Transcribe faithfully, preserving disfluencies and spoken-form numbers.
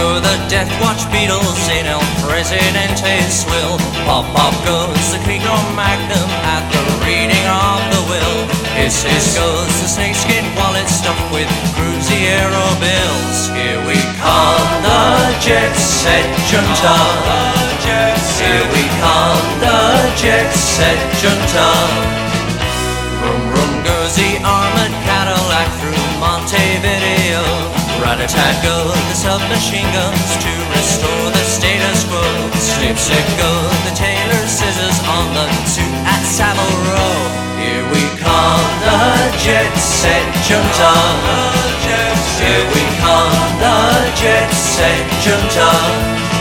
go the Death Watch Beatles in El Presidente's will. Pop, pop goes the Creedmoor Magnum at the reading of the will. Hiss, hiss goes the snakeskin wallet stuffed with Cruzeiro bills. Here we come, the jet set junta. Here we come, the jet set junta. Vroom, vroom goes the armored Cadillac through Montevideo. Rat-a-tat go the submachine guns to restore the status quo. Snip, snip go the tailor scissors on the suit at Savile Row. Here we come, the jet set junta. Here we come, the jet set junta.